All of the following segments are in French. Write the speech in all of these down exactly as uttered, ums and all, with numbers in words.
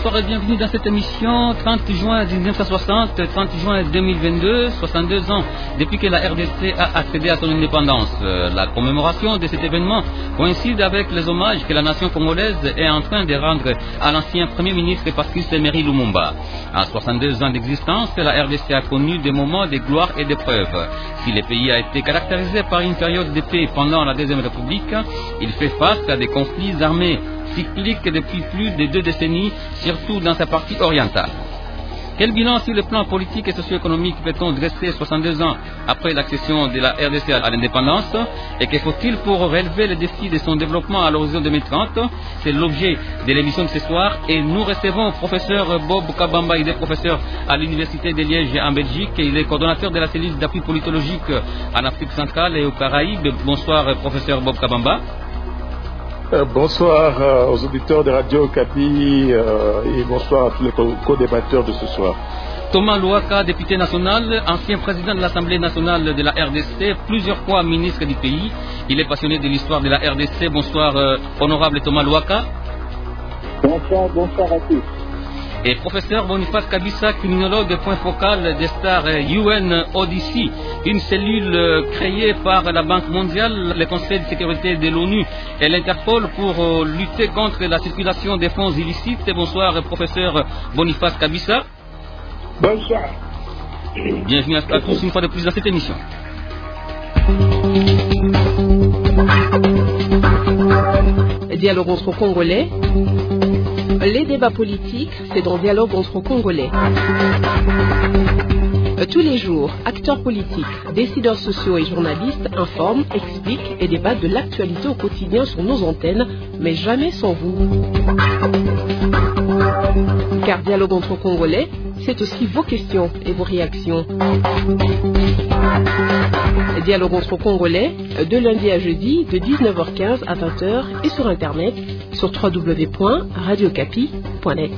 bonsoir et bienvenue dans cette émission trente juin mille neuf cent soixante, trente juin deux mille vingt-deux, soixante-deux ans depuis que la R D C a accédé à son indépendance. La commémoration de cet événement coïncide avec les hommages que la nation congolaise est en train de rendre à l'ancien Premier ministre Patrice Emery Lumumba. À soixante-deux ans d'existence, la R D C a connu des moments de gloire et d'épreuve. Si le pays a été caractérisé par une période de paix pendant la Deuxième République, il fait face à des conflits armés cyclique depuis plus de deux décennies, surtout dans sa partie orientale. Quel bilan sur le plan politique et socio-économique peut-on dresser soixante-deux ans après l'accession de la R D C à l'indépendance? Et que faut-il pour relever les défis de son développement à l'horizon deux mille trente? C'est l'objet de l'émission de ce soir et nous recevons professeur Bob Kabamba. Il est professeur à l'Université de Liège en Belgique et il est coordonnateur de la cellule d'appui politologique en Afrique centrale et aux Caraïbes. Bonsoir professeur Bob Kabamba. Euh, bonsoir euh, aux auditeurs de Radio Okapi euh, et bonsoir à tous les co-débatteurs de ce soir. Thomas Louaka, député national, ancien président de l'Assemblée nationale de la R D C, plusieurs fois ministre du pays. Il est passionné de l'histoire de la R D C. Bonsoir, euh, honorable Thomas Louaka. Bonsoir, bonsoir à tous. Et professeur Boniface Kabissa, criminologue, point focal des stars U N Odyssey, une cellule créée par la Banque mondiale, le Conseil de sécurité de l'ONU et l'Interpol pour lutter contre la circulation des fonds illicites. Bonsoir, professeur Boniface Kabissa. Bonsoir. Bienvenue à tous une fois de plus dans cette émission. Dialogue entre Congolais. Les débats politiques, c'est dans Dialogue entre Congolais. Tous les jours, acteurs politiques, décideurs sociaux et journalistes informent, expliquent et débattent de l'actualité au quotidien sur nos antennes, mais jamais sans vous. Car Dialogue entre Congolais, c'est aussi vos questions et vos réactions. Dialogue entre Congolais, de lundi à jeudi, de dix-neuf heures quinze à vingt heures et sur Internet, sur w w w point radio capi point net.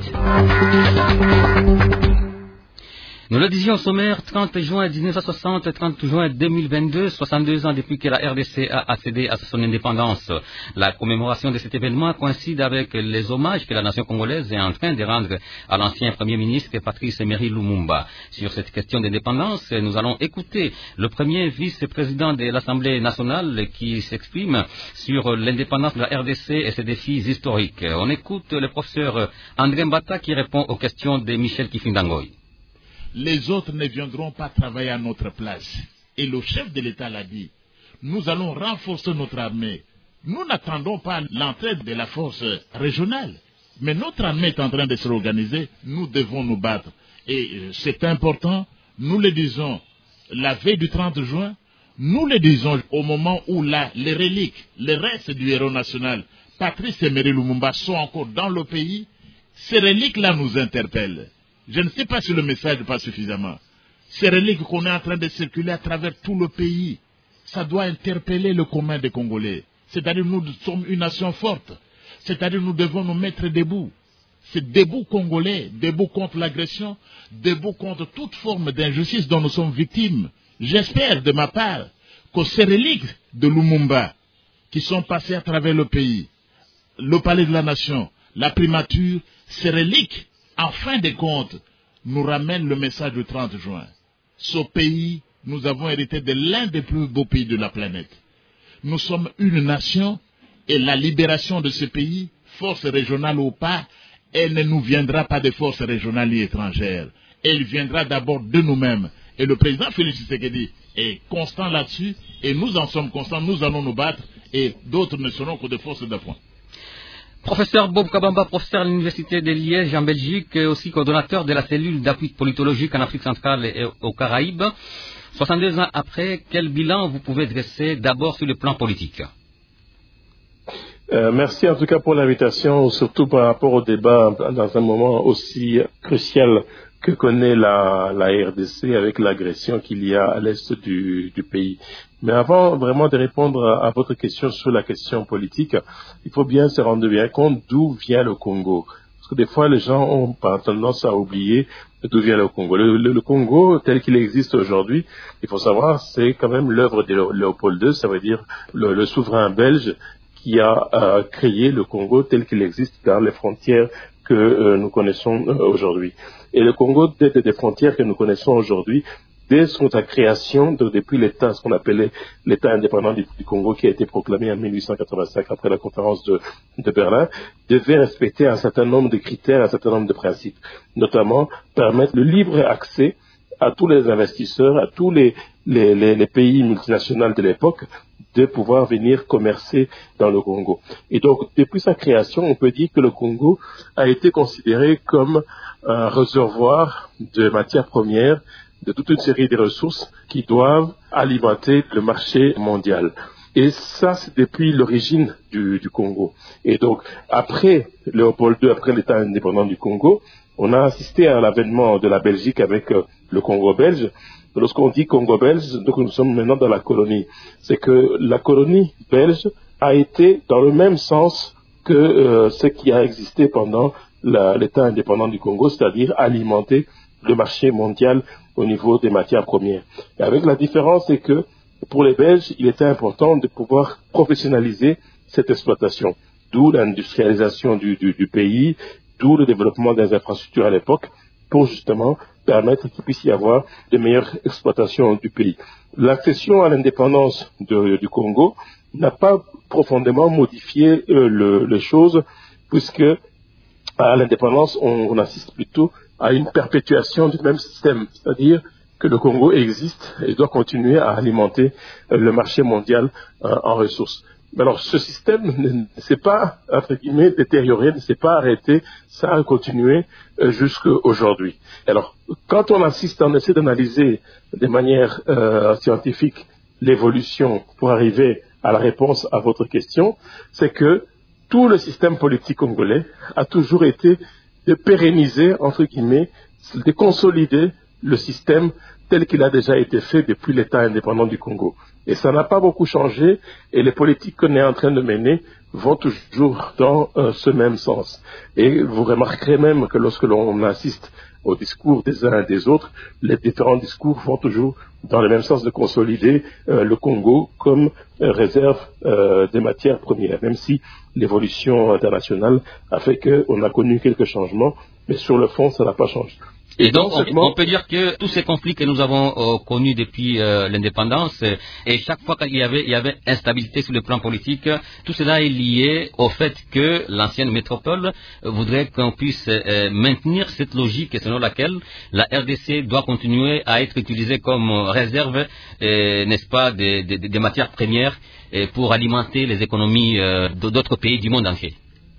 Nous le disions au sommaire, trente juin mille neuf cent soixante, trente juin deux mille vingt-deux, soixante-deux ans depuis que la R D C a accédé à son indépendance. La commémoration de cet événement coïncide avec les hommages que la nation congolaise est en train de rendre à l'ancien Premier ministre Patrice Emery Lumumba. Sur cette question d'indépendance, nous allons écouter le premier vice-président de l'Assemblée nationale qui s'exprime sur l'indépendance de la R D C et ses défis historiques. On écoute le professeur André Mbata qui répond aux questions de Michel Kifindangoy. Les autres ne viendront pas travailler à notre place. Et le chef de l'État l'a dit. Nous allons renforcer notre armée. Nous n'attendons pas l'entrée de la force régionale. Mais notre armée est en train de se réorganiser. Nous devons nous battre. Et c'est important. Nous le disons la veille du trente juin. Nous le disons au moment où là, les reliques, les restes du héros national, Patrice Emery Lumumba, sont encore dans le pays. Ces reliques-là nous interpellent. Je ne sais pas si le message passe suffisamment. Ces reliques qu'on est en train de circuler à travers tout le pays, ça doit interpeller le commun des Congolais. C'est-à-dire nous sommes une nation forte. C'est-à-dire nous devons nous mettre debout. C'est debout Congolais, debout contre l'agression, debout contre toute forme d'injustice dont nous sommes victimes. J'espère de ma part que ces reliques de Lumumba qui sont passées à travers le pays, le palais de la nation, la primature, ces reliques, en fin de compte, nous ramène le message du trente juin. Ce pays, nous avons hérité de l'un des plus beaux pays de la planète. Nous sommes une nation et la libération de ce pays, force régionale ou pas, elle ne nous viendra pas de forces régionales et étrangères. Elle viendra d'abord de nous-mêmes. Et le président Félix Tshisekedi est constant là-dessus et nous en sommes constants, nous allons nous battre et d'autres ne seront que des forces d'appoint. Professeur Bob Kabamba, professeur à l'Université de Liège en Belgique et aussi coordonnateur de la cellule d'appui politologique en Afrique centrale et aux Caraïbes. soixante-deux ans après, quel bilan vous pouvez dresser d'abord sur le plan politique? Euh, merci en tout cas pour l'invitation, surtout par rapport au débat dans un moment aussi crucial que connaît la, la R D C avec l'agression qu'il y a à l'est du, du pays. Mais avant vraiment de répondre à, à votre question sur la question politique, il faut bien se rendre bien compte d'où vient le Congo. Parce que des fois, les gens ont tendance à oublier d'où vient le Congo. Le, le, le Congo, tel qu'il existe aujourd'hui, il faut savoir, c'est quand même l'œuvre de Léopold deux, ça veut dire le, le souverain belge qui a euh, créé le Congo tel qu'il existe dans les frontières que euh, nous connaissons euh, aujourd'hui. Et le Congo, dès des frontières que nous connaissons aujourd'hui, dès sa création, de, depuis l'État, ce qu'on appelait l'État indépendant du, du Congo, qui a été proclamé en mille huit cent quatre-vingt-cinq après la conférence de, de Berlin, devait respecter un certain nombre de critères, un certain nombre de principes, notamment permettre le libre accès à tous les investisseurs, à tous les, les, les, les pays multinationaux de l'époque, de pouvoir venir commercer dans le Congo. Et donc, depuis sa création, on peut dire que le Congo a été considéré comme un réservoir de matières premières, de toute une série de ressources qui doivent alimenter le marché mondial. Et ça, c'est depuis l'origine du, du Congo. Et donc, après Léopold deux, après l'État indépendant du Congo, on a assisté à l'avènement de la Belgique avec euh, le Congo belge. Lorsqu'on dit Congo belge, donc nous sommes maintenant dans la colonie. C'est que la colonie belge a été dans le même sens que euh, ce qui a existé pendant la, l'État indépendant du Congo, c'est-à-dire alimenter le marché mondial au niveau des matières premières. Et avec la différence, c'est que pour les Belges, il était important de pouvoir professionnaliser cette exploitation, d'où l'industrialisation du, du, du pays, d'où le développement des infrastructures à l'époque, pour justement permettre qu'il puisse y avoir de meilleures exploitations du pays. L'accession à l'indépendance de, du Congo n'a pas profondément modifié euh, le, les choses, puisque à l'indépendance, on, on assiste plutôt à une perpétuation du même système, c'est-à-dire que le Congo existe et doit continuer à alimenter euh, le marché mondial euh, en ressources. Mais alors, ce système ne s'est pas, entre guillemets, détérioré, ne s'est pas arrêté, ça a continué euh, jusqu'à aujourd'hui. Alors, quand on assiste, on essaie d'analyser de manière euh, scientifique l'évolution pour arriver à la réponse à votre question, c'est que tout le système politique congolais a toujours été de pérenniser, entre guillemets, de consolider le système tel qu'il a déjà été fait depuis l'État indépendant du Congo. Et ça n'a pas beaucoup changé, et les politiques qu'on est en train de mener vont toujours dans euh, ce même sens. Et vous remarquerez même que lorsque l'on assiste au discours des uns et des autres, les différents discours vont toujours dans le même sens de consolider euh, le Congo comme euh, réserve euh, des matières premières, même si l'évolution internationale a fait qu'on a connu quelques changements, mais sur le fond, ça n'a pas changé. Et donc, on, on peut dire que tous ces conflits que nous avons euh, connus depuis euh, l'indépendance, euh, et chaque fois qu'il y avait, il y avait instabilité sur le plan politique, tout cela est lié au fait que l'ancienne métropole euh, voudrait qu'on puisse euh, maintenir cette logique selon laquelle la R D C doit continuer à être utilisée comme réserve, euh, n'est-ce pas, des, des, des matières premières euh, pour alimenter les économies euh, d'autres pays du monde entier.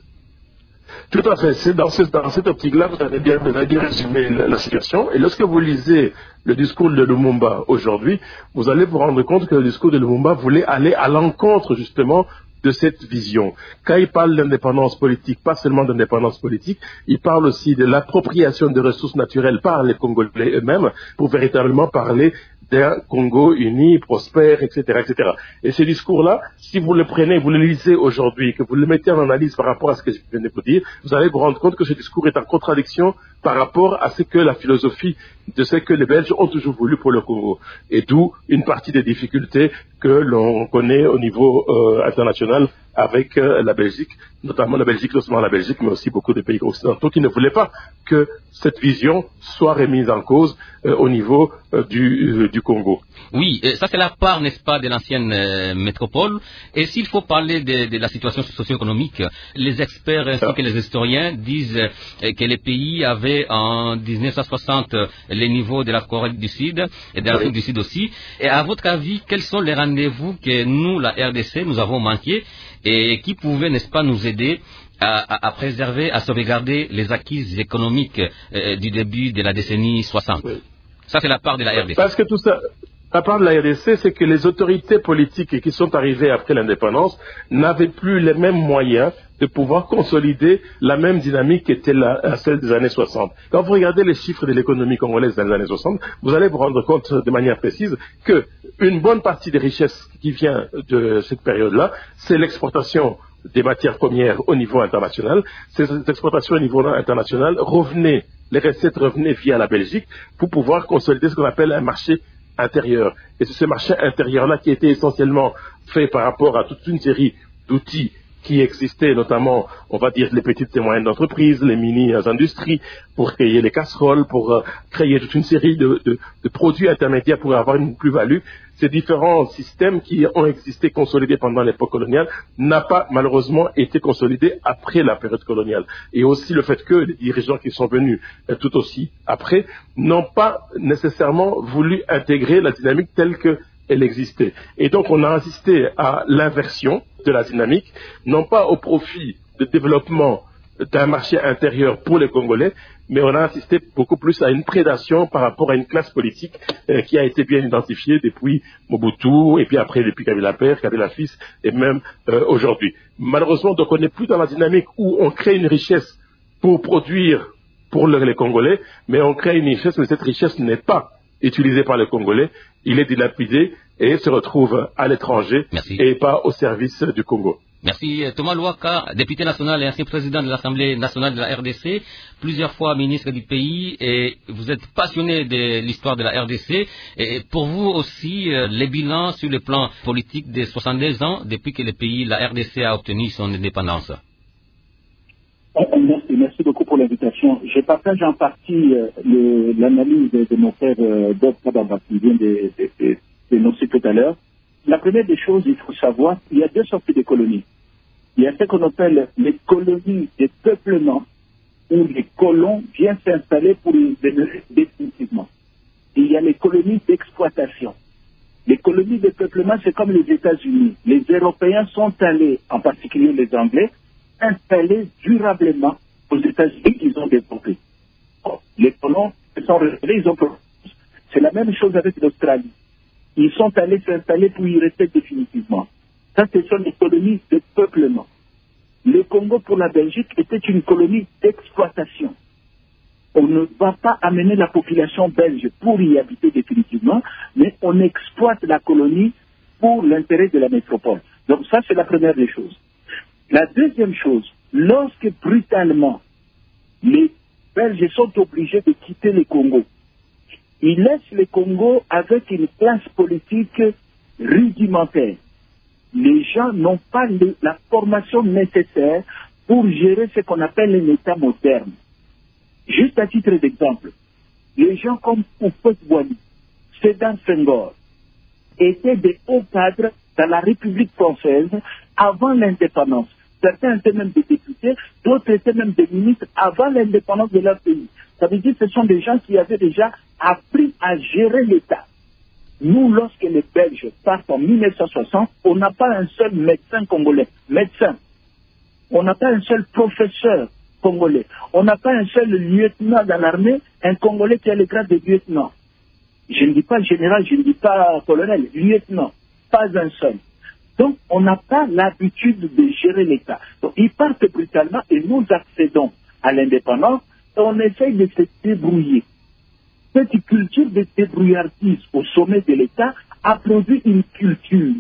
Tout à fait. C'est dans, ce, dans cette optique-là, vous avez bien, vous avez bien résumé la, la situation. Et lorsque vous lisez le discours de Lumumba aujourd'hui, vous allez vous rendre compte que le discours de Lumumba voulait aller à l'encontre, justement, de cette vision. Quand il parle d'indépendance politique, pas seulement d'indépendance politique, il parle aussi de l'appropriation des ressources naturelles par les Congolais eux-mêmes pour véritablement parler d'un Congo uni, prospère, et cetera, et cetera. Et ce discours-là, si vous le prenez, vous le lisez aujourd'hui, que vous le mettez en analyse par rapport à ce que je viens de vous dire, vous allez vous rendre compte que ce discours est en contradiction par rapport à ce que la philosophie de ce que les Belges ont toujours voulu pour le Congo. Et d'où une partie des difficultés que l'on connaît au niveau euh, international avec euh, la Belgique, notamment la Belgique, non seulement la Belgique, mais aussi beaucoup de pays occidentaux qui ne voulaient pas que cette vision soit remise en cause euh, au niveau euh, du, euh, du Congo. Oui, ça c'est la part, n'est-ce pas, de l'ancienne euh, métropole. Et s'il faut parler de, de la situation socio-économique, les experts ainsi ah. que les historiens disent euh, que les pays avaient en dix-neuf cent soixante les niveaux de la Corée du Sud et de l'Afrique oui. du Sud aussi. Et à votre avis, quels sont les rendez-vous que nous, la R D C, nous avons manqués et qui pouvaient, n'est-ce pas, nous aider à, à, à préserver, à sauvegarder les acquis économiques euh, du début de la décennie soixante. Oui. Ça, c'est la part de la R D C. Parce que tout ça, la part de la R D C, c'est que les autorités politiques qui sont arrivées après l'indépendance n'avaient plus les mêmes moyens de pouvoir consolider la même dynamique qui était la, celle des années soixante. Quand vous regardez les chiffres de l'économie congolaise dans les années soixante, vous allez vous rendre compte de manière précise qu'une bonne partie des richesses qui vient de cette période-là, c'est l'exportation des matières premières au niveau international. Ces exportations au niveau international revenaient, les recettes revenaient via la Belgique pour pouvoir consolider ce qu'on appelle un marché intérieur. Et c'est ce marché intérieur-là qui était essentiellement fait par rapport à toute une série d'outils qui existaient, notamment, on va dire, les petites et moyennes entreprises, les mini-industries, pour créer les casseroles, pour euh, créer toute une série de, de, de produits intermédiaires pour avoir une plus-value. Ces différents systèmes qui ont existé consolidés pendant l'époque coloniale n'ont pas malheureusement été consolidés après la période coloniale. Et aussi le fait que les dirigeants qui sont venus euh, tout aussi après n'ont pas nécessairement voulu intégrer la dynamique telle qu'elle existait. Et donc on a assisté à l'inversion de la dynamique, non pas au profit de développement d'un marché intérieur pour les Congolais, mais on a assisté beaucoup plus à une prédation par rapport à une classe politique euh, qui a été bien identifiée depuis Mobutu, et puis après depuis Kabila Père, Kabila Fils, et même euh, aujourd'hui. Malheureusement, donc on n'est plus dans la dynamique où on crée une richesse pour produire pour le, les Congolais, mais on crée une richesse, mais cette richesse n'est pas utilisée par les Congolais, il est dilapidé et se retrouve à l'étranger et pas au service du Congo. Merci. Thomas Louaka, député national et ancien président de l'Assemblée nationale de la R D C, plusieurs fois ministre du pays, et vous êtes passionné de l'histoire de la R D C. Et pour vous aussi, les bilans sur le plan politique des soixante-deux ans depuis que le pays, la R D C, a obtenu son indépendance. Merci, merci beaucoup pour l'invitation. Je partage en partie euh, le, l'analyse de, de mon frère euh, Bob Kabamba qui vient de, de, de, de nous citer tout à l'heure. La première des choses, il faut savoir qu'il y a deux sortes de colonies. Il y a ce qu'on appelle les colonies de peuplement, où les colons viennent s'installer pour les demeurer définitivement. Et il y a les colonies d'exploitation. Les colonies de peuplement, c'est comme les États-Unis. Les Européens sont allés, en particulier les Anglais, installés durablement aux États-Unis qu'ils ont développés. Oh, les colons se sont révélés, ils ont produit. C'est la même chose avec l'Australie. Ils sont allés s'installer pour y rester définitivement. Ça, ce sont des colonies de peuplement. Le Congo, pour la Belgique, était une colonie d'exploitation. On ne va pas amener la population belge pour y habiter définitivement, mais on exploite la colonie pour l'intérêt de la métropole. Donc ça, c'est la première des choses. La deuxième chose, lorsque brutalement, les Belges sont obligés de quitter le Congo, ils laissent le Congo avec une classe politique rudimentaire. Les gens n'ont pas le, la formation nécessaire pour gérer ce qu'on appelle un État moderne. Juste à titre d'exemple, les gens comme Houphouët-Boigny, Sédar Senghor, étaient des hauts cadres dans la République française avant l'indépendance. Certains étaient même des députés, d'autres étaient même des ministres avant l'indépendance de leur pays. Ça veut dire que ce sont des gens qui avaient déjà appris à gérer l'État. Nous, lorsque les Belges partent en mille neuf cent soixante, on n'a pas un seul médecin congolais. Médecin. On n'a pas un seul professeur congolais. On n'a pas un seul lieutenant dans l'armée, un Congolais qui a le grade de lieutenant. Je ne dis pas général, je ne dis pas colonel, lieutenant. Pas un seul. Donc, on n'a pas l'habitude de gérer l'État. Donc, ils partent brutalement et nous accédons à l'indépendance et on essaye de se débrouiller. Cette culture de débrouillardise au sommet de l'État a produit une culture.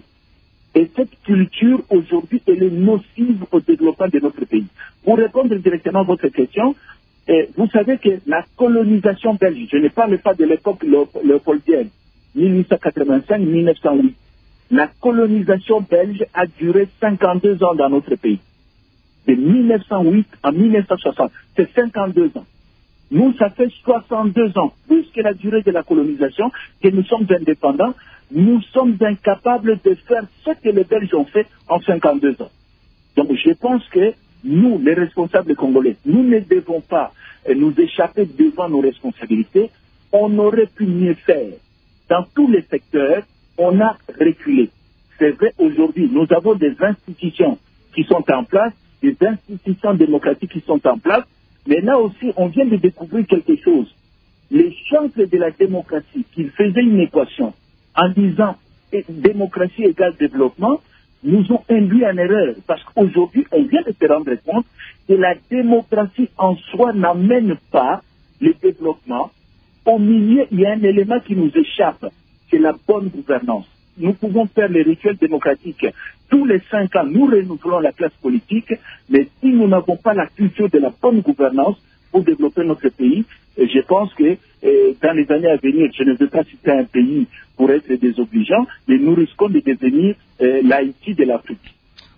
Et cette culture, aujourd'hui, elle est nocive au développement de notre pays. Pour répondre directement à votre question, eh, vous savez que la colonisation belge, je ne parle pas de l'époque léopoldienne, mille huit cent quatre-vingt-cinq mille neuf cent huit, la colonisation belge a duré cinquante-deux ans dans notre pays. De mille neuf cent huit à mille neuf cent soixante, c'est cinquante-deux ans. Nous, ça fait soixante-deux ans, plus que la durée de la colonisation, que nous sommes indépendants. Nous sommes incapables de faire ce que les Belges ont fait en cinquante-deux ans. Donc, je pense que nous, les responsables congolais, nous ne devons pas nous échapper devant nos responsabilités. On aurait pu mieux faire. Dans tous les secteurs, on a reculé. C'est vrai, aujourd'hui, nous avons des institutions qui sont en place, des institutions démocratiques qui sont en place, mais là aussi, on vient de découvrir quelque chose. Les chances de la démocratie, qu'ils faisaient une équation en disant démocratie égale développement, nous ont induit en erreur. Parce qu'aujourd'hui, on vient de se rendre compte que la démocratie en soi n'amène pas le développement. Au milieu, il y a un élément qui nous échappe, c'est la bonne gouvernance. Nous pouvons faire les rituels démocratiques. Tous les cinq ans, nous renouvelons la classe politique, mais si nous n'avons pas la culture de la bonne gouvernance pour développer notre pays, je pense que euh, dans les années à venir, je ne veux pas citer un pays pour être désobligeant, mais nous risquons de devenir euh, l'Haïti de l'Afrique.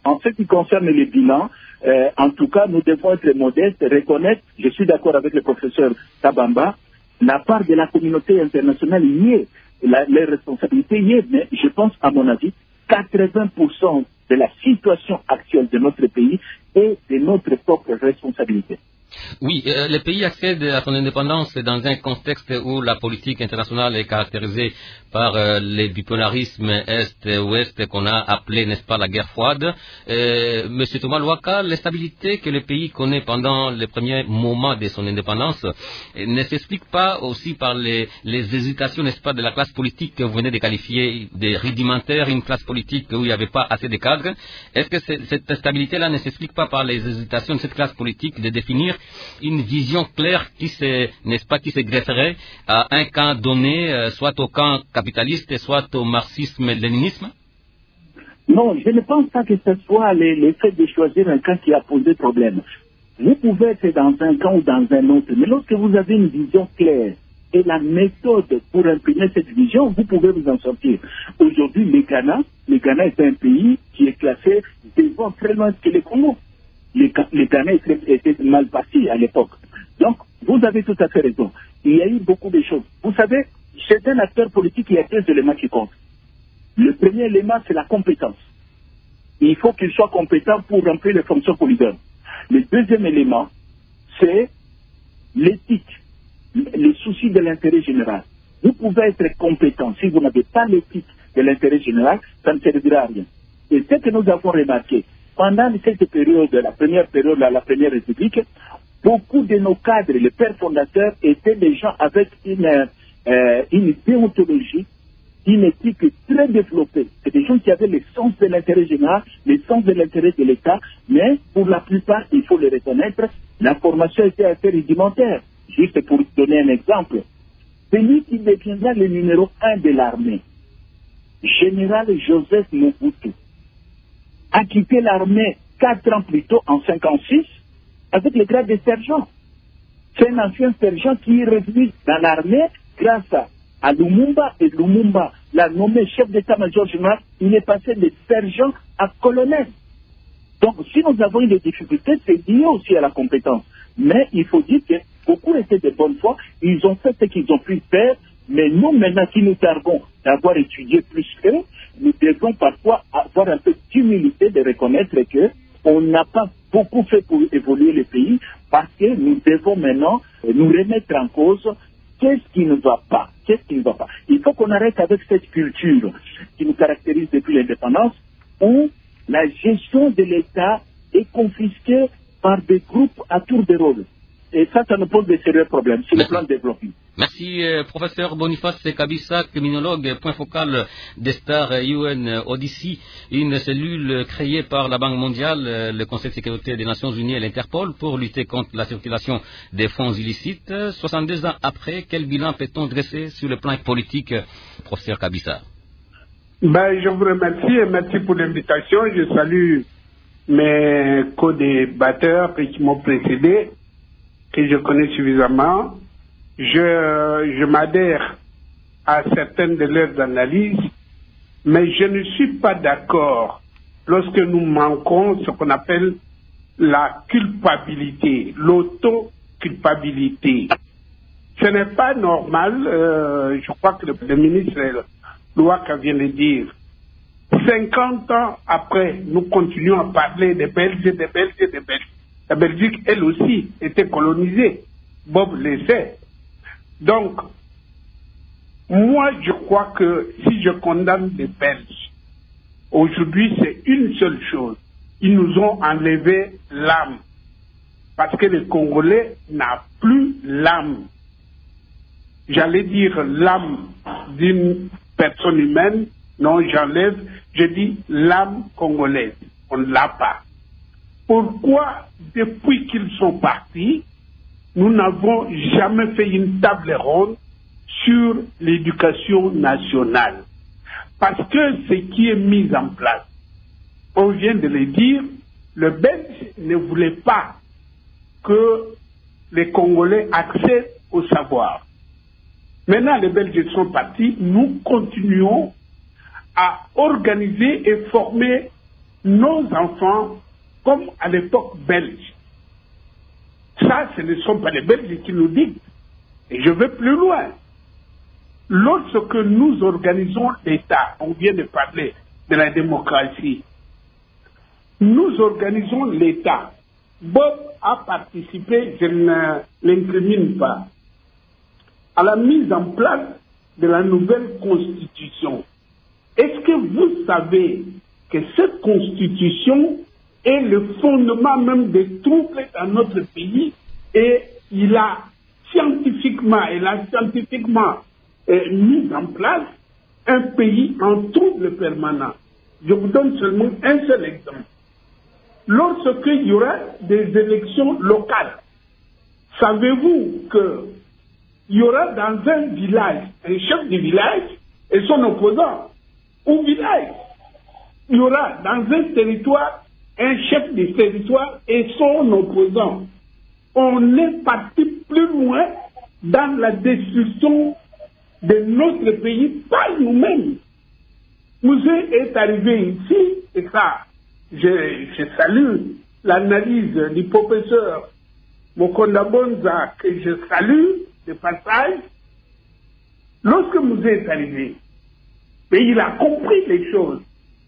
En ce qui concerne les bilans, euh, en tout cas, nous devons être modestes, reconnaître, je suis d'accord avec le professeur Tabamba, la part de la communauté internationale y est, la, les responsabilités y est, mais je pense, à mon avis, quatre-vingts pour cent de la situation actuelle de notre pays est de notre propre responsabilité. Oui, euh, le pays accède à son indépendance dans un contexte où la politique internationale est caractérisée par euh, les bipolarismes Est-Ouest qu'on a appelé, n'est-ce pas, la guerre froide. Euh, Monsieur Thomas Louaka, l'instabilité que le pays connaît pendant les premiers moments de son indépendance euh, ne s'explique pas aussi par les, les hésitations, n'est-ce pas, de la classe politique que vous venez de qualifier de rudimentaire, une classe politique où il n'y avait pas assez de cadres. Est-ce que cette instabilité-là ne s'explique pas par les hésitations de cette classe politique de définir une vision claire qui se, n'est-ce pas, qui se grefferait à un camp donné, euh, soit au camp capitaliste, soit au marxisme-léninisme? Non, je ne pense pas que ce soit le, le fait de choisir un camp qui a posé problème. Vous pouvez être dans un camp ou dans un autre, mais lorsque vous avez une vision claire et la méthode pour imprimer cette vision, vous pouvez vous en sortir. Aujourd'hui, le Ghana, le Ghana est un pays qui est classé devant très loin que le Congo. Les, les Ghana étaient mal partis à l'époque. Donc, vous avez tout à fait raison. Il y a eu beaucoup de choses. Vous savez, chez un acteur politique, il y a deux éléments qui comptent. Le premier élément, c'est la compétence. Il faut qu'il soit compétent pour remplir les fonctions pour leader. Le deuxième élément, c'est l'éthique, les soucis de l'intérêt général. Vous pouvez être compétent. Si vous n'avez pas l'éthique de l'intérêt général, ça ne servira à rien. Et ce que nous avons remarqué, pendant cette période, la première période de la Première République, beaucoup de nos cadres, les pères fondateurs, étaient des gens avec une, euh, une déontologie, une éthique très développée. C'est des gens qui avaient le sens de l'intérêt général, le sens de l'intérêt de l'État, mais pour la plupart, il faut le reconnaître, la formation était assez rudimentaire. Juste pour donner un exemple, celui qui deviendra le numéro un de l'armée, général Joseph Mobutu, a quitté l'armée quatre ans plus tôt, en cinquante-six, avec le grade de sergent. C'est un ancien sergent qui est revenu dans l'armée grâce à, à Lumumba, et Lumumba l'a nommé chef d'état-major général. Il est passé de sergent à colonel. Donc, si nous avons eu des difficultés, c'est lié aussi à la compétence. Mais il faut dire que beaucoup étaient de bonne foi, ils ont fait ce qu'ils ont pu faire, mais nous, maintenant, qui nous targuons d'avoir étudié plus qu'eux, nous devons parfois avoir un peu d'humilité de reconnaître qu'on n'a pas beaucoup fait pour évoluer le pays, parce que nous devons maintenant nous remettre en cause qu'est-ce qui ne va pas. Qu'est-ce qui ne va pas. Il faut qu'on arrête avec cette culture qui nous caractérise depuis l'indépendance, où la gestion de l'État est confisquée par des groupes à tour de rôle. Et ça, ça nous pose de sérieux problèmes sur le plan de développement. Merci, euh, professeur Boniface Kabissa, criminologue, point focal des stars U N Odyssey, une cellule créée par la Banque mondiale, le Conseil de sécurité des Nations unies et l'Interpol pour lutter contre la circulation des fonds illicites. soixante-deux ans après, quel bilan peut-on dresser sur le plan politique, professeur Kabissa? Ben, je vous remercie et merci pour l'invitation. Je salue mes co-débatteurs qui m'ont précédé, que je connais suffisamment. Je, je m'adhère à certaines de leurs analyses, mais je ne suis pas d'accord lorsque nous manquons ce qu'on appelle la culpabilité, l'auto-culpabilité. Ce n'est pas normal, euh, je crois que le, le ministre Louaka vient de dire, cinquante ans après, nous continuons à parler des Belges, des Belges, des Belges. La Belgique, elle aussi, était colonisée. Bob le sait. Donc, moi, je crois que si je condamne les Belges, aujourd'hui, c'est une seule chose. Ils nous ont enlevé l'âme. Parce que les Congolais n'ont plus l'âme. J'allais dire l'âme d'une personne humaine. Non, j'enlève. Je dis l'âme congolaise. On ne l'a pas. Pourquoi, depuis qu'ils sont partis, nous n'avons jamais fait une table ronde sur l'éducation nationale? Parce que ce qui est mis en place, on vient de le dire, le Belge ne voulait pas que les Congolais accèdent au savoir. Maintenant, les Belges sont partis, nous continuons à organiser et former nos enfants comme à l'époque belge. Ça, ce ne sont pas les Belges qui nous disent. Et je vais plus loin. Lorsque nous organisons l'État, on vient de parler de la démocratie, nous organisons l'État. Bob a participé, je ne l'incrimine pas, à la mise en place de la nouvelle constitution. Est-ce que vous savez que cette constitution est le fondement même des troubles dans notre pays et il a scientifiquement, il a scientifiquement euh, mis en place un pays en trouble permanent. Je vous donne seulement un seul exemple. Lorsqu'il y aura des élections locales, savez-vous qu'il y aura dans un village un chef du village et son opposant au village? Il y aura dans un territoire un chef du territoire et son opposant. On est parti plus loin dans la destruction de notre pays par nous-mêmes. Moussé est arrivé ici, et ça, je, je salue l'analyse du professeur Mokonda Bonza, que je salue de passage. Lorsque Moussé est arrivé, mais il a compris les choses.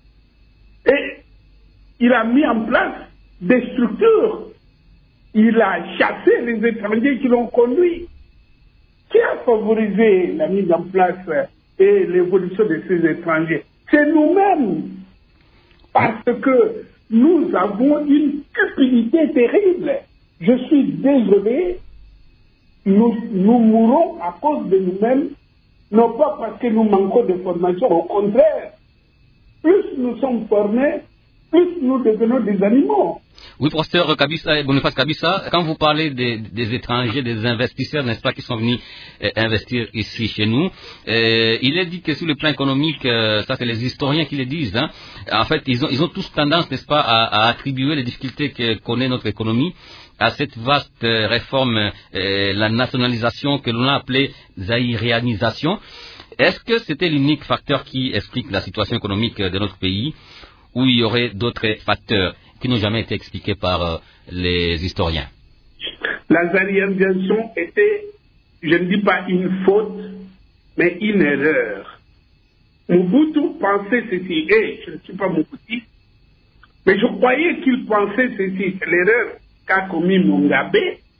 Et il a mis en place des structures. Il a chassé les étrangers qui l'ont conduit. Qui a favorisé la mise en place et l'évolution de ces étrangers? C'est nous-mêmes. Parce que nous avons une cupidité terrible. Je suis désolé. Nous, nous mourons à cause de nous-mêmes, non pas parce que nous manquons de formation. Au contraire, plus nous sommes formés, plus nous devenons des animaux. Oui, professeur Kabissa, Boniface Kabissa, quand vous parlez des, des étrangers, des investisseurs, n'est-ce pas, qui sont venus euh, investir ici chez nous, euh, il est dit que sur le plan économique, euh, ça c'est les historiens qui le disent, hein, en fait, ils ont, ils ont tous tendance, n'est-ce pas, à, à attribuer les difficultés que connaît notre économie à cette vaste euh, réforme, euh, la nationalisation que l'on a appelée zaïrianisation. Est-ce que c'était l'unique facteur qui explique la situation économique de notre pays, ou il y aurait d'autres facteurs qui n'ont jamais été expliqués par euh, les historiens? La zaïrianisation était, je ne dis pas une faute, mais une erreur. Mobutu pensait ceci, et je ne suis pas Mobutu, mais je croyais qu'il pensait ceci, c'est l'erreur qu'a commis Mugabe.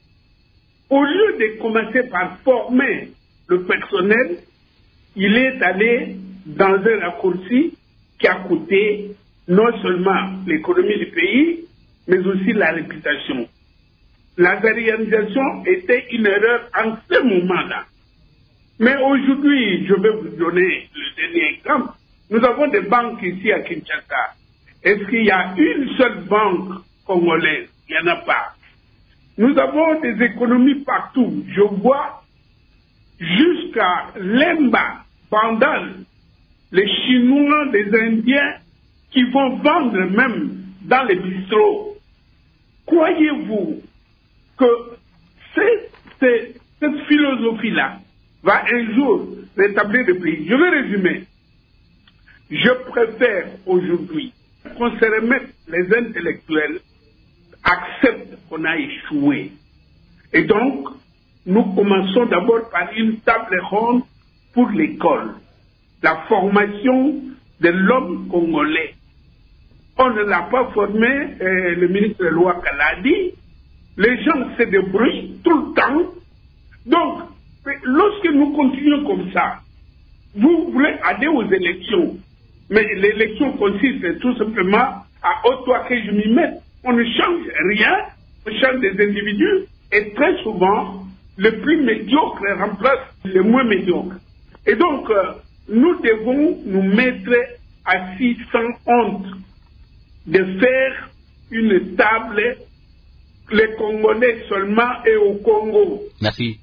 Au lieu de commencer par former le personnel, il est allé dans un raccourci qui a coûté non seulement l'économie du pays, mais aussi la réputation. La zaïrianisation était une erreur en ce moment-là. Mais aujourd'hui, je vais vous donner le dernier exemple. Nous avons des banques ici à Kinshasa. Est-ce qu'il y a une seule banque congolaise? Il n'y en a pas. Nous avons des économies partout. Je vois jusqu'à Lemba, Bandal, les Chinois, les Indiens qui vont vendre même dans les bistrots. Croyez-vous que cette, cette, cette philosophie-là va un jour rétablir le pays? Je vais résumer. Je préfère aujourd'hui qu'on se remette, les intellectuels acceptent qu'on a échoué. Et donc, nous commençons d'abord par une table ronde pour l'école. La formation de l'homme congolais. On ne l'a pas formé, euh, le ministre Louaka l'a dit. Les gens se débrouillent tout le temps. Donc, lorsque nous continuons comme ça, vous voulez aller aux élections. Mais l'élection consiste tout simplement à « toi que je m'y mette ». On ne change rien, on change des individus. Et très souvent, le plus médiocre remplace le moins médiocre. Et donc, euh, nous devons nous mettre assis sans honte de faire une table, les Congolais seulement et au Congo. Merci.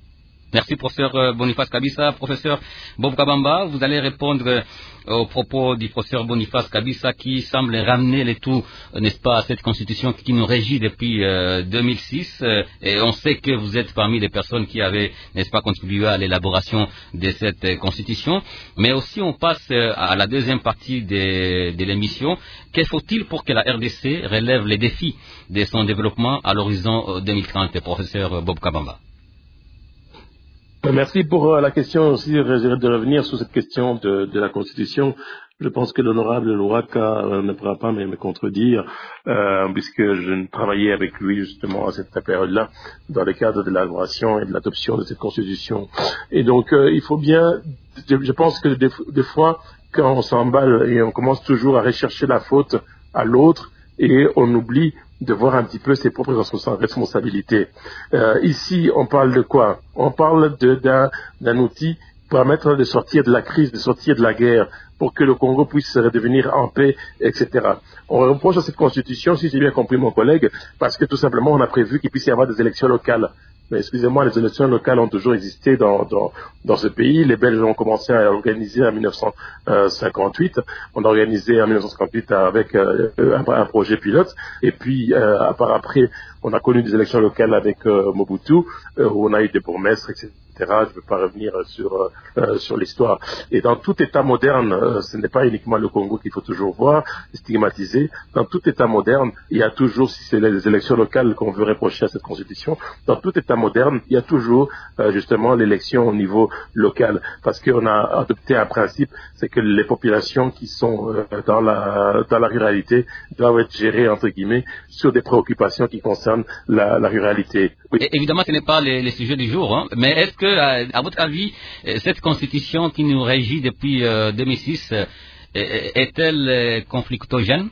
Merci, professeur Boniface Kabissa. Professeur Bob Kabamba, vous allez répondre aux propos du professeur Boniface Kabissa qui semble ramener les tout, n'est-ce pas, à cette constitution qui nous régit depuis euh, deux mille six. Euh, et on sait que vous êtes parmi les personnes qui avaient, n'est-ce pas, contribué à l'élaboration de cette euh, constitution. Mais aussi, on passe euh, à la deuxième partie de, de l'émission. Que faut-il pour que la R D C relève les défis de son développement à l'horizon euh, deux mille trente, professeur Bob Kabamba? Merci pour la question aussi de revenir sur cette question de, de la Constitution. Je pense que l'honorable Louaka euh, ne pourra pas me, me contredire, euh, puisque je travaillais avec lui justement à cette période-là, dans le cadre de l'élaboration et de l'adoption de cette Constitution. Et donc, euh, il faut bien, je, je pense que des, des fois, quand on s'emballe et on commence toujours à rechercher la faute à l'autre, et on oublie de voir un petit peu ses propres responsabilités. Euh, ici, on parle de quoi? On parle de, d'un, d'un outil pour permettre de sortir de la crise, de sortir de la guerre, pour que le Congo puisse redevenir en paix, et cetera. On reproche à cette constitution, si j'ai bien compris mon collègue, parce que tout simplement on a prévu qu'il puisse y avoir des élections locales. Mais excusez-moi, les élections locales ont toujours existé dans, dans, dans ce pays. Les Belges ont commencé à organiser en mille neuf cent cinquante-huit. On a organisé en mille neuf cent cinquante-huit avec euh, un, un projet pilote. Et puis, euh, par après, on a connu des élections locales avec euh, Mobutu, euh, où on a eu des bourgmestres, et cetera. Je ne veux pas revenir sur, euh, sur l'histoire. Et dans tout État moderne, euh, ce n'est pas uniquement le Congo qu'il faut toujours voir, stigmatiser. Dans tout État moderne, il y a toujours, si c'est les élections locales qu'on veut reprocher à cette constitution, dans tout État moderne, il y a toujours euh, justement l'élection au niveau local. Parce qu'on a adopté un principe, c'est que les populations qui sont euh, dans, la, dans la ruralité doivent être gérées, entre guillemets, sur des préoccupations qui concernent la, la ruralité. Oui. Et évidemment, ce n'est pas les, les sujets du jour, hein, mais est-ce que, à votre avis, cette constitution qui nous régit depuis euh, deux mille six est-elle conflictogène?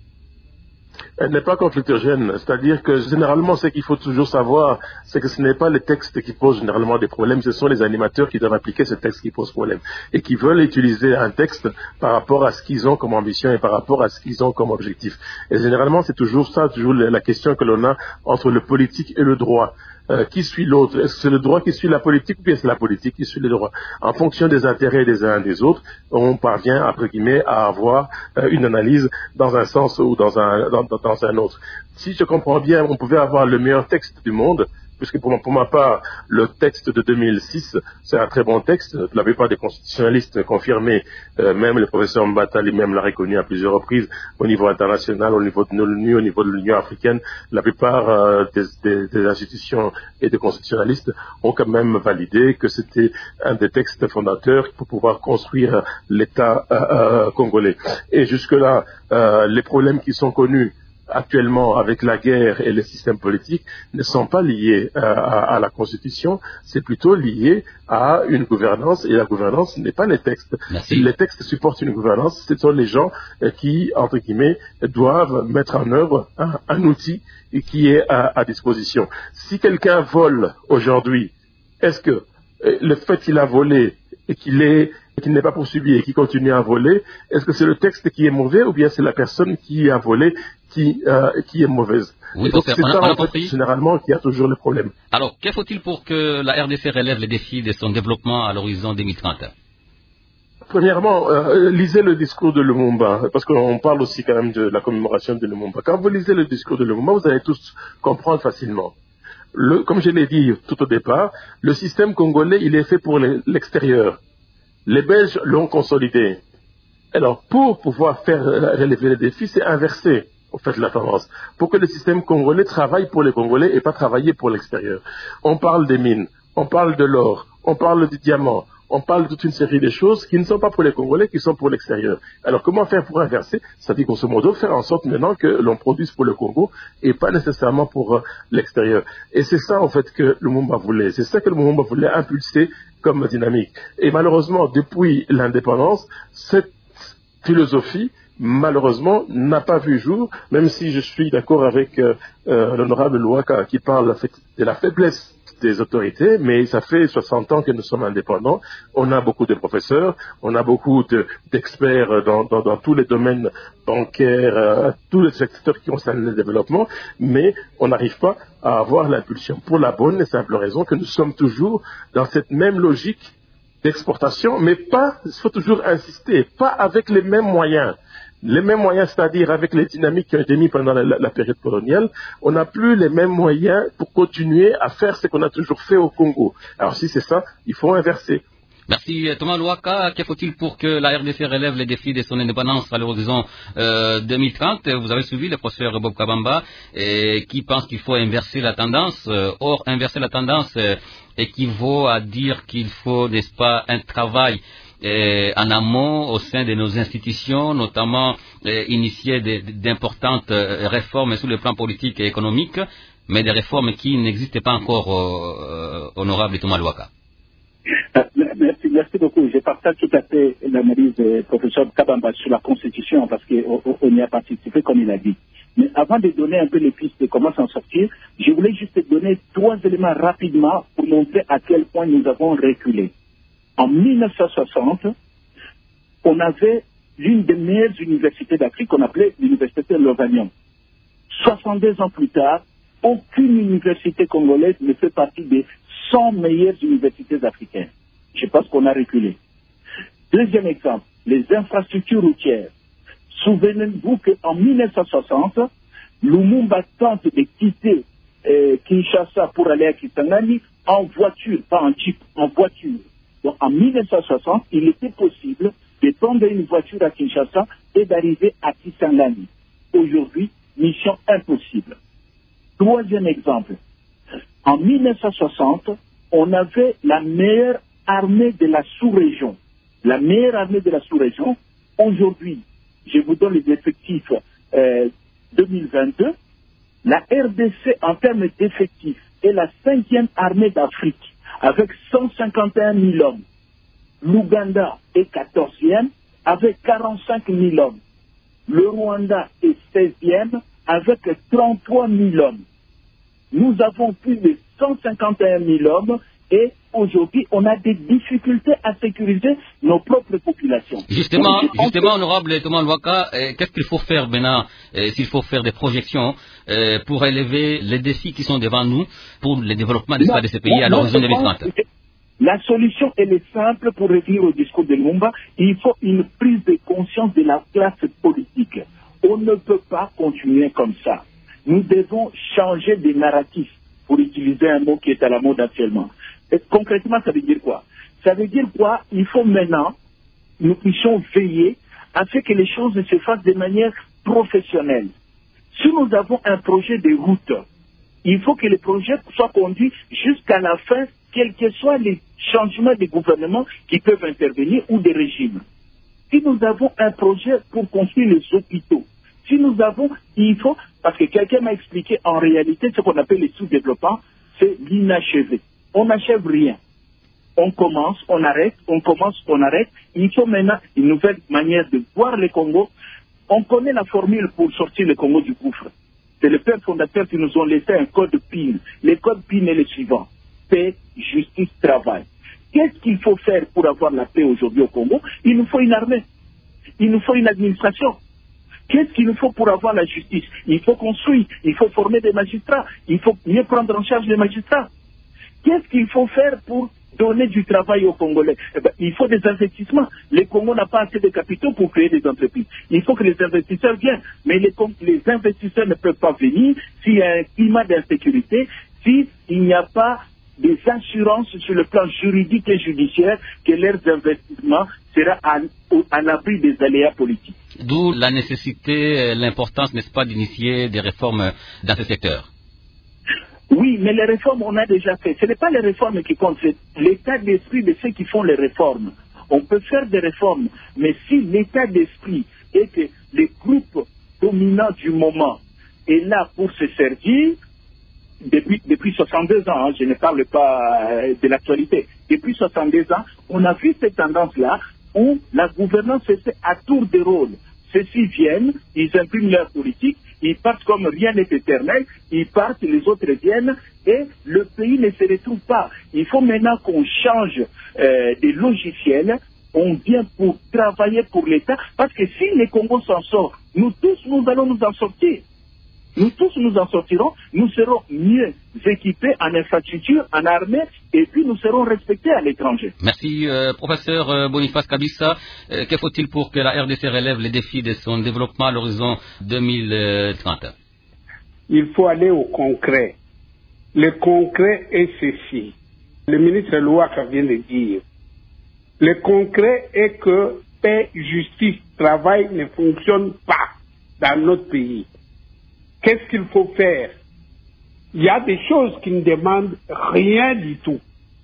Elle n'est pas conflictogène, c'est-à-dire que généralement ce qu'il faut toujours savoir, c'est que ce n'est pas les textes qui posent généralement des problèmes, ce sont les animateurs qui doivent appliquer ce texte qui pose problème et qui veulent utiliser un texte par rapport à ce qu'ils ont comme ambition et par rapport à ce qu'ils ont comme objectif. Et généralement c'est toujours ça, toujours la question que l'on a entre le politique et le droit. Euh, qui suit l'autre? Est-ce que c'est le droit qui suit la politique ou bien c'est la politique qui suit le droit? En fonction des intérêts des uns et des autres, on parvient, entre guillemets, à avoir euh, une analyse dans un sens ou dans un, dans, dans un autre. Si je comprends bien, on pouvait avoir le meilleur texte du monde, puisque pour, pour ma part, le texte de deux mille six, c'est un très bon texte. La plupart des constitutionnalistes confirmés, euh, même le professeur Mbata lui-même l'a reconnu à plusieurs reprises, au niveau international, au niveau de l'ONU, au niveau de l'Union africaine, la plupart euh, des, des, des institutions et des constitutionnalistes ont quand même validé que c'était un des textes fondateurs pour pouvoir construire l'État euh, euh, congolais. Et jusque-là, euh, les problèmes qui sont connus actuellement avec la guerre et le système politique ne sont pas liés euh, à, à la Constitution, c'est plutôt lié à une gouvernance, et la gouvernance n'est pas les textes. Merci. Les textes supportent une gouvernance, ce sont les gens euh, qui, entre guillemets, doivent mettre en œuvre un, un outil qui est à, à disposition. Si quelqu'un vole aujourd'hui, est-ce que euh, le fait qu'il a volé et qu'il est qu'il n'est pas poursuivi et qui continue à voler, est-ce que c'est le texte qui est mauvais ou bien c'est la personne qui a volé qui, euh, qui est mauvaise? Oui, donc c'est ça, on a, on a en fait, compris. généralement, qu'il y a toujours le problème. Alors, que faut-il pour que la R D C relève les défis de son développement à l'horizon deux mille trente? Premièrement, euh, lisez le discours de Lumumba, parce qu'on parle aussi quand même de la commémoration de Lumumba. Quand vous lisez le discours de Lumumba, vous allez tous comprendre facilement. Le, comme je l'ai dit tout au départ, le système congolais, il est fait pour l'extérieur. Les Belges l'ont consolidé. Alors, pour pouvoir faire relever les défis, c'est inverser, au fait, la tendance. Pour que le système congolais travaille pour les Congolais et pas travailler pour l'extérieur. On parle des mines, on parle de l'or, on parle du diamant, on parle de toute une série de choses qui ne sont pas pour les Congolais, qui sont pour l'extérieur. Alors, comment faire pour inverser? Ça dit grosso modo faire en sorte maintenant que l'on produise pour le Congo et pas nécessairement pour euh, l'extérieur. Et c'est ça, en fait, que Lumumba voulait. C'est ça que Lumumba voulait impulser comme dynamique. Et malheureusement, depuis l'indépendance, cette philosophie, malheureusement, n'a pas vu jour, même si je suis d'accord avec euh, euh, l'honorable Louaka qui parle de la faiblesse des autorités, mais ça fait soixante ans que nous sommes indépendants. On a beaucoup de professeurs, on a beaucoup de, d'experts dans, dans, dans tous les domaines bancaires, euh, tous les secteurs qui concernent le développement, mais on n'arrive pas à avoir l'impulsion pour la bonne et simple raison que nous sommes toujours dans cette même logique d'exportation, mais pas, il faut toujours insister, pas avec les mêmes moyens. Les mêmes moyens, c'est-à-dire avec les dynamiques qui ont été mises pendant la, la, la période coloniale, on n'a plus les mêmes moyens pour continuer à faire ce qu'on a toujours fait au Congo. Alors si c'est ça, il faut inverser. Merci Thomas Louaka. Que faut-il pour que la R D C relève les défis de son indépendance à l'horizon euh, deux mille trente? Vous avez suivi le professeur Bob Kabamba et qui pense qu'il faut inverser la tendance. Or, inverser la tendance euh, équivaut à dire qu'il faut, n'est-ce pas, un travail Euh, en amont au sein de nos institutions, notamment euh, initier de, d'importantes euh, réformes sur le plan politique et économique, mais des réformes qui n'existent pas encore, euh, honorable Thomas Louaka. Euh, merci, merci beaucoup. Je partage tout à fait l'analyse du professeur Kabamba sur la Constitution parce qu'on y a participé, comme il a dit. Mais avant de donner un peu les pistes de comment s'en sortir, je voulais juste donner trois éléments rapidement pour montrer à quel point nous avons reculé. En mille neuf cent soixante, on avait l'une des meilleures universités d'Afrique qu'on appelait l'université de Lovanium. soixante-deux ans plus tard, aucune université congolaise ne fait partie des cent meilleures universités africaines. Je pense qu'on a reculé. Deuxième exemple, les infrastructures routières. Souvenez-vous qu'en mille neuf cent soixante, Lumumba tente de quitter euh, Kinshasa pour aller à Kisangani en voiture, pas en jeep, en voiture. Donc, en mille neuf cent soixante, il était possible de prendre une voiture à Kinshasa et d'arriver à Kisangani. Aujourd'hui, mission impossible. Troisième exemple. En mille neuf cent soixante, on avait la meilleure armée de la sous-région. La meilleure armée de la sous-région. Aujourd'hui, je vous donne les effectifs euh, deux mille vingt-deux. La R D C, en termes d'effectifs, est la cinquième armée d'Afrique, avec cent cinquante et un mille hommes. L'Ouganda est quatorzième, avec quarante-cinq mille hommes. Le Rwanda est seizième, avec trente-trois mille hommes. Nous avons plus de cent cinquante et un mille hommes et aujourd'hui, on a des difficultés à sécuriser nos propres populations. Justement, Donc, justement honorable Thomas Louaka, euh, qu'est-ce qu'il faut faire maintenant, euh, s'il faut faire des projections euh, pour élever les défis qui sont devant nous pour le développement non, de ces pays à l'horizon deux mille trente? La solution, elle est simple pour revenir au discours de Lumumba. Il faut une prise de conscience de la classe politique. On ne peut pas continuer comme ça. Nous devons changer de narratif, pour utiliser un mot qui est à la mode actuellement. Et concrètement, ça veut dire quoi? Ça veut dire quoi? Il faut maintenant, nous puissions veiller à ce que les choses se fassent de manière professionnelle. Si nous avons un projet de route, il faut que le projet soit conduit jusqu'à la fin, quels que soient les changements de gouvernement qui peuvent intervenir ou des régimes. Si nous avons un projet pour construire les hôpitaux, si nous avons, il faut, parce que quelqu'un m'a expliqué en réalité ce qu'on appelle les sous-développements, c'est l'inachevé. On n'achève rien. On commence, on arrête, on commence, on arrête. Il faut maintenant une nouvelle manière de voir le Congo. On connaît la formule pour sortir le Congo du gouffre. C'est le père fondateur qui nous ont laissé un code P I N. Le code P I N est le suivant. Paix, justice, travail. Qu'est-ce qu'il faut faire pour avoir la paix aujourd'hui au Congo? Il nous faut une armée. Il nous faut une administration. Qu'est-ce qu'il nous faut pour avoir la justice? Il faut construire, il faut former des magistrats, il faut mieux prendre en charge les magistrats. Qu'est-ce qu'il faut faire pour donner du travail aux Congolais? Eh ben, il faut des investissements. Le Congo n'a pas assez de capitaux pour créer des entreprises. Il faut que les investisseurs viennent. Mais les, les investisseurs ne peuvent pas venir s'il y a un climat d'insécurité, s'il n'y a pas des assurances sur le plan juridique et judiciaire que leurs investissements seront à, à l'abri des aléas politiques. D'où la nécessité, l'importance, n'est-ce pas, d'initier des réformes dans ce secteur? Oui, mais les réformes, on a déjà fait. Ce n'est pas les réformes qui comptent, c'est l'état d'esprit de ceux qui font les réformes. On peut faire des réformes, mais si l'état d'esprit est que les groupes dominants du moment est là pour se servir, depuis, depuis soixante-deux ans, hein, je ne parle pas euh, de l'actualité, depuis soixante-deux ans, on a vu cette tendance-là où la gouvernance se fait à tour de rôle. Ceux-ci viennent, ils impriment leur politique, ils partent comme rien n'est éternel, ils partent, les autres viennent, et le pays ne se retrouve pas. Il faut maintenant qu'on change euh, des logiciels, on vient pour travailler pour l'État, parce que si les Congos s'en sortent, nous tous, nous allons nous en sortir. Nous tous nous en sortirons, nous serons mieux équipés en infrastructure, en armée, et puis nous serons respectés à l'étranger. Merci, euh, professeur euh, Boniface Kabissa. Euh, que faut-il pour que la R D C relève les défis de son développement à l'horizon deux mille trente? Il faut aller au concret. Le concret est ceci. Le ministre Louaka vient de dire. Le concret est que paix, justice, travail ne fonctionnent pas dans notre pays. Qu'est-ce qu'il faut faire? Il y a des choses qui ne demandent rien du tout.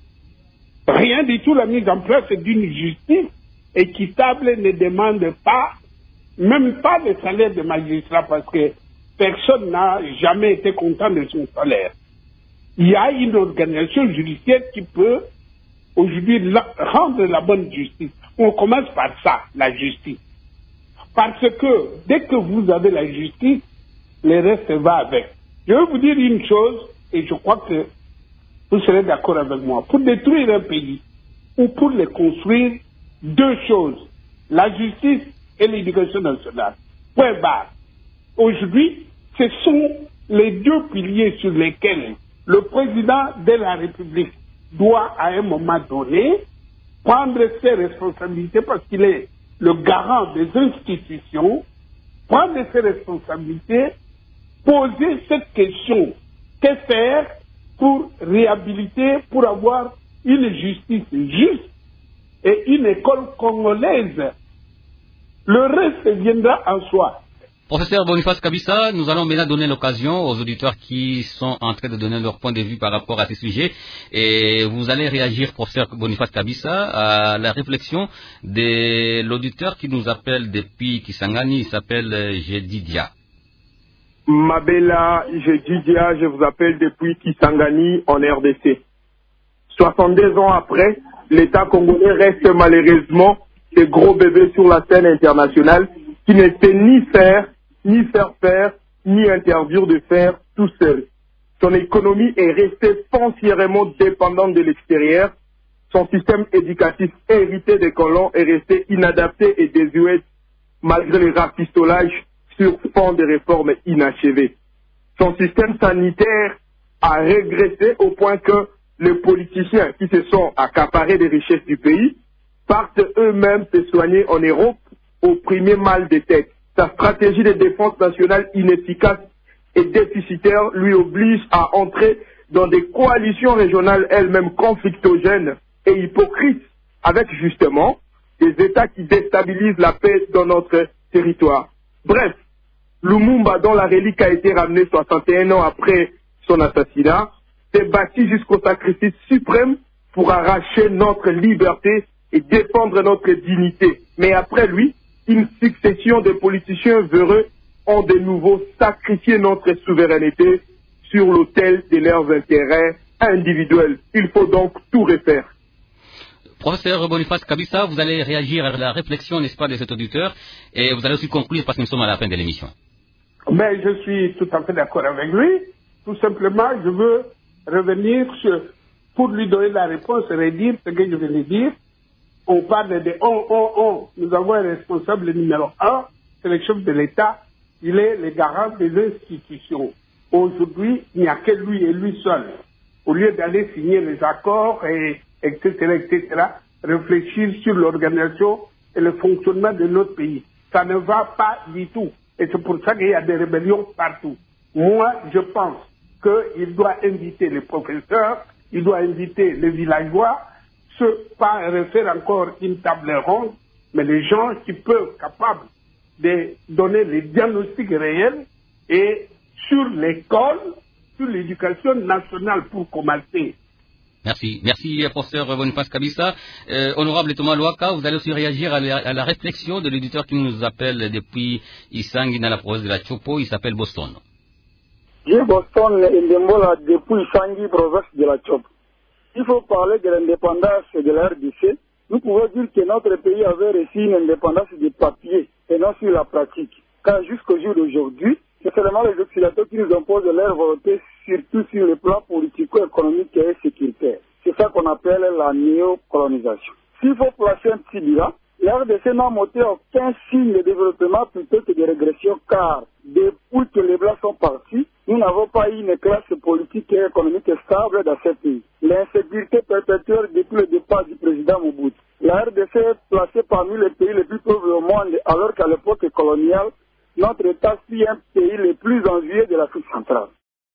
Rien du tout. La mise en place d'une justice équitable ne demande pas, même pas le salaire de magistrat, parce que personne n'a jamais été content de son salaire. Il y a une organisation judiciaire qui peut aujourd'hui la, rendre la bonne justice. On commence par ça, la justice. Parce que dès que vous avez la justice, le reste va avec. Je vais vous dire une chose, et je crois que vous serez d'accord avec moi. Pour détruire un pays, ou pour le construire, deux choses. La justice et l'éducation nationale. Point barre. Aujourd'hui, ce sont les deux piliers sur lesquels le président de la République doit, à un moment donné, prendre ses responsabilités parce qu'il est le garant des institutions, prendre ses responsabilités, poser cette question. Que faire pour réhabiliter, pour avoir une justice juste et une école congolaise? Le reste viendra en soi. Professeur Boniface Kabissa, nous allons maintenant donner l'occasion aux auditeurs qui sont en train de donner leur point de vue par rapport à ces sujets. Et vous allez réagir, professeur Boniface Kabissa, à la réflexion de l'auditeur qui nous appelle depuis Kisangani. Il s'appelle Jedidia. Mabela Jedidia, je vous appelle depuis Kisangani en R D C. soixante-deux ans après, l'État congolais reste malheureusement des gros bébés sur la scène internationale qui ne sait ni faire, ni faire faire, ni interdire de faire tout seul. Son économie est restée foncièrement dépendante de l'extérieur. Son système éducatif hérité des colons est resté inadapté et désuet malgré les rafistolages sur fond de réformes inachevées. Son système sanitaire a régressé au point que les politiciens qui se sont accaparés des richesses du pays partent eux-mêmes se soigner en Europe au premier mal de tête. Sa stratégie de défense nationale inefficace et déficitaire lui oblige à entrer dans des coalitions régionales elles-mêmes conflictogènes et hypocrites, avec justement des États qui déstabilisent la paix dans notre territoire. Bref, Lumumba, dont la relique a été ramenée soixante et un ans après son assassinat, s'est battu jusqu'au sacrifice suprême pour arracher notre liberté et défendre notre dignité. Mais après lui, une succession de politiciens véreux ont de nouveau sacrifié notre souveraineté sur l'autel de leurs intérêts individuels. Il faut donc tout refaire. Professeur Boniface Kabissa, vous allez réagir à la réflexion, n'est-ce pas, de cet auditeur, et vous allez aussi conclure parce que nous sommes à la fin de l'émission. Mais je suis tout à fait d'accord avec lui. Tout simplement, je veux revenir sur, pour lui donner la réponse et redire ce que je viens de dire. On parle de on, on, on. Nous avons un responsable numéro un, c'est le chef de l'État. Il est le garant des institutions. Aujourd'hui, il n'y a que lui et lui seul. Au lieu d'aller signer les accords, et, etc., et cetera, réfléchir sur l'organisation et le fonctionnement de notre pays. Ça ne va pas du tout. Et c'est pour ça qu'il y a des rébellions partout. Moi, je pense qu'il doit inviter les professeurs, il doit inviter les villageois, ce, pas refaire encore une table ronde, mais les gens qui peuvent, capables de donner les diagnostics réels et sur l'école, sur l'éducation nationale pour commencer. Merci. Merci, professeur Boniface Kabissa. Euh, honorable Thomas Louaka, vous allez aussi réagir à la, à la réflexion de l'éditeur qui nous appelle depuis Isangi dans la province de la Chopo. Il s'appelle Boston. Je Boston, Ndembola, depuis Isangi, province de la Chopo. Il faut parler de l'indépendance de la R D C. Nous pouvons dire que notre pays avait reçu une indépendance de papier et non sur la pratique. Car jusqu'au jour d'aujourd'hui, C'est seulement les Occidentaux qui nous imposent leur volonté, surtout sur le plan politico-économique et sécuritaire. C'est ça qu'on appelle la néocolonisation. S'il faut placer un petit bilan, la R D C n'a montré aucun signe de développement plutôt que de régression, car depuis que les Blancs sont partis, nous n'avons pas eu une classe politique et économique stable dans ce pays. L'insécurité perpétuelle depuis le départ du président Mobutu. La R D C est placée parmi les pays les plus pauvres au monde, alors qu'à l'époque coloniale, notre État fut un pays le plus envié de l'Afrique centrale.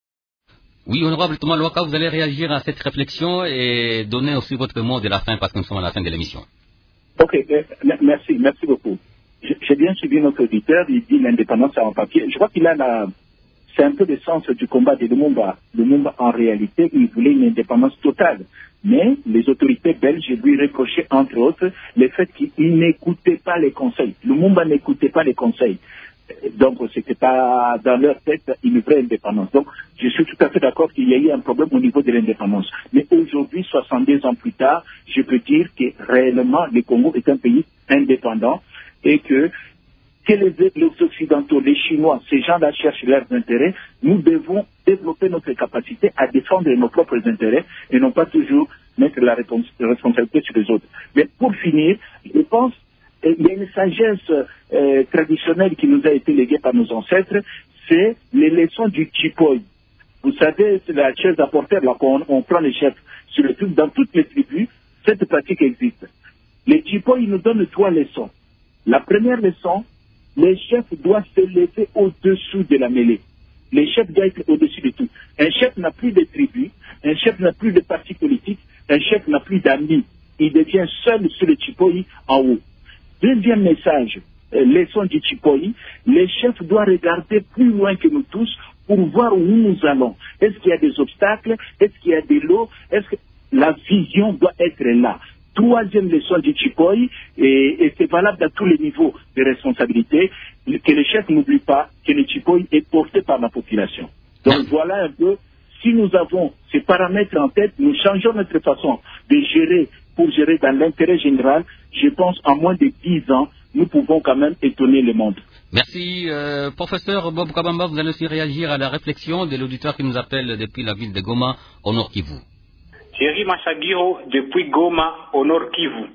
Oui, honorable Thomas Louaka, vous allez réagir à cette réflexion et donner aussi votre mot de la fin, parce que nous sommes à la fin de l'émission. Ok, euh, merci, merci beaucoup. J'ai bien suivi notre auditeur, il dit l'indépendance en papier. Je crois qu'il a la... C'est un peu le sens du combat de Lumumba. Lumumba, en réalité, il voulait une indépendance totale. Mais les autorités belges lui reprochaient, entre autres, le fait qu'il n'écoutait pas les conseils. Lumumba n'écoutait pas les conseils. Donc, c'était pas dans leur tête une vraie indépendance. Donc, je suis tout à fait d'accord qu'il y a eu un problème au niveau de l'indépendance. Mais aujourd'hui, soixante-deux ans plus tard, je peux dire que réellement, le Congo est un pays indépendant et que, que les, les Occidentaux, les Chinois, ces gens-là cherchent leurs intérêts, nous devons développer notre capacité à défendre nos propres intérêts et non pas toujours mettre la responsabilité sur les autres. Mais pour finir, je pense il y a une sagesse euh, traditionnelle qui nous a été léguée par nos ancêtres, c'est les leçons du Chipoy. Vous savez, c'est la chaise à porter, là, qu'on on prend les chefs sur le truc. Dans toutes les tribus, cette pratique existe. Les Chipoy nous donnent trois leçons. La première leçon, les chefs doivent se lever au-dessous de la mêlée. Les chefs doivent être au-dessus de tout. Un chef n'a plus de tribu, un chef n'a plus de parti politique, un chef n'a plus d'amis. Il devient seul sur le Chipoy en haut. Deuxième message, euh, leçon du Chipoy, les chefs doivent regarder plus loin que nous tous pour voir où nous allons. Est-ce qu'il y a des obstacles? Est-ce qu'il y a de l'eau? Est-ce que la vision doit être là? Troisième leçon du Chipoy, et, et c'est valable à tous les niveaux de responsabilité, que les chefs n'oublient pas que le Chipoy est porté par la population. Donc voilà un peu, si nous avons ces paramètres en tête, nous changeons notre façon de gérer pour gérer dans l'intérêt général. Je pense en moins de dix ans, nous pouvons quand même étonner le monde. Merci. Euh, professeur Bob Kabamba, vous allez aussi réagir à la réflexion de l'auditeur qui nous appelle depuis la ville de Goma, au Nord Kivu. Thierry Machagiro, depuis Goma, au Nord Kivu.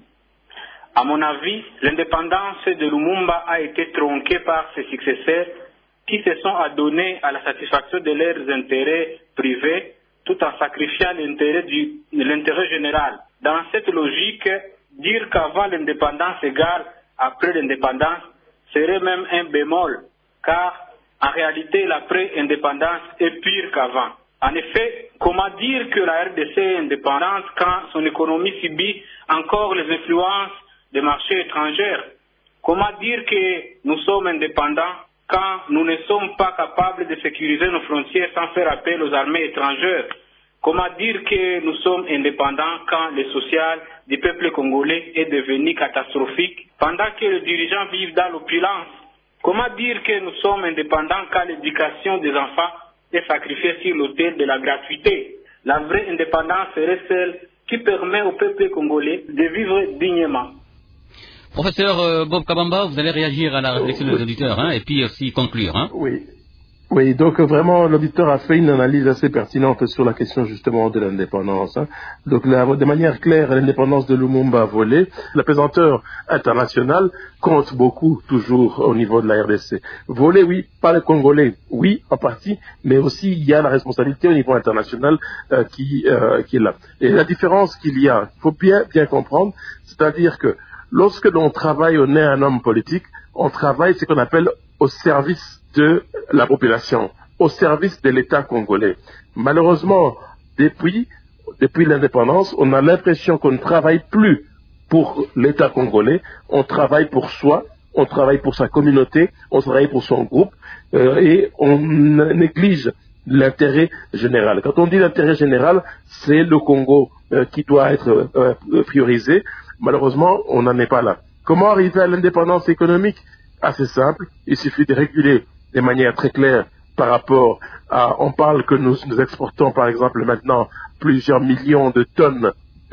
À mon avis, l'indépendance de Lumumba a été tronquée par ses successeurs qui se sont adonnés à la satisfaction de leurs intérêts privés tout en sacrifiant l'intérêt du, l'intérêt général. Dans cette logique, dire qu'avant l'indépendance égale après l'indépendance serait même un bémol, car en réalité l'après-indépendance est pire qu'avant. En effet, comment dire que la R D C est indépendante quand son économie subit encore les influences des marchés étrangers? Comment dire que nous sommes indépendants quand nous ne sommes pas capables de sécuriser nos frontières sans faire appel aux armées étrangères? Comment dire que nous sommes indépendants quand le social du peuple congolais est devenu catastrophique pendant que les dirigeants vivent dans l'opulence? Comment dire que nous sommes indépendants quand l'éducation des enfants est sacrifiée sur l'autel de la gratuité? La vraie indépendance serait celle qui permet au peuple congolais de vivre dignement. Professeur euh, Bob Kabamba, vous allez réagir à la réflexion des auditeurs hein, et puis aussi conclure. Hein. Oui. Oui, donc vraiment, l'auditeur a fait une analyse assez pertinente sur la question justement de l'indépendance. Hein. Donc, la, de manière claire, l'indépendance de Lumumba a volé. Le pesanteur international compte beaucoup toujours au niveau de la R D C. Volé, oui, par les Congolais, oui, en partie, mais aussi il y a la responsabilité au niveau international euh, qui, euh, qui est là. Et la différence qu'il y a, il faut bien, bien comprendre, c'est-à-dire que lorsque l'on travaille, on est un homme politique, on travaille ce qu'on appelle au service de la population, au service de l'État congolais. Malheureusement, depuis, depuis l'indépendance, on a l'impression qu'on ne travaille plus pour l'État congolais, on travaille pour soi, on travaille pour sa communauté, on travaille pour son groupe, euh, et on néglige l'intérêt général. Quand on dit l'intérêt général, c'est le Congo euh, qui doit être euh, priorisé. Malheureusement, on n'en est pas là. Comment arriver à l'indépendance économique? Assez simple, il suffit de réguler de manière très claire par rapport à, on parle que nous, nous exportons par exemple maintenant plusieurs millions de tonnes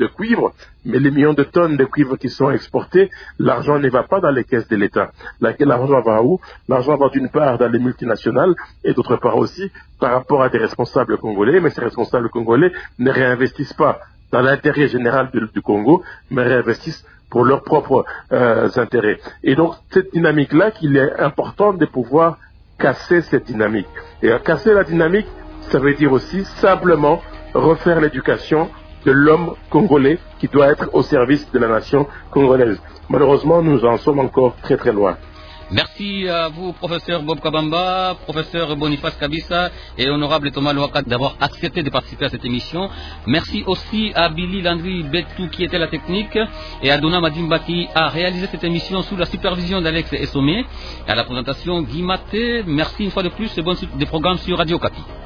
de cuivre, mais les millions de tonnes de cuivre qui sont exportées, l'argent ne va pas dans les caisses de l'État. L'argent va où? L'argent va d'une part dans les multinationales et d'autre part aussi par rapport à des responsables congolais, mais ces responsables congolais ne réinvestissent pas dans l'intérêt général du, du Congo, mais réinvestissent pour leurs propres euh, intérêts. Et donc, cette dynamique-là, qu'il est important de pouvoir casser cette dynamique. Et à casser la dynamique, ça veut dire aussi simplement refaire l'éducation de l'homme congolais qui doit être au service de la nation congolaise. Malheureusement, nous en sommes encore très très loin. Merci à vous, professeur Bob Kabamba, professeur Boniface Kabissa et honorable Thomas Louaka d'avoir accepté de participer à cette émission. Merci aussi à Billy Landry Betou qui était la technique et à Dona Madimba qui a réalisé cette émission sous la supervision d'Alex Essomé. À la présentation, Guy Maté. Merci une fois de plus et bonne suite des programmes sur Radio Kapi.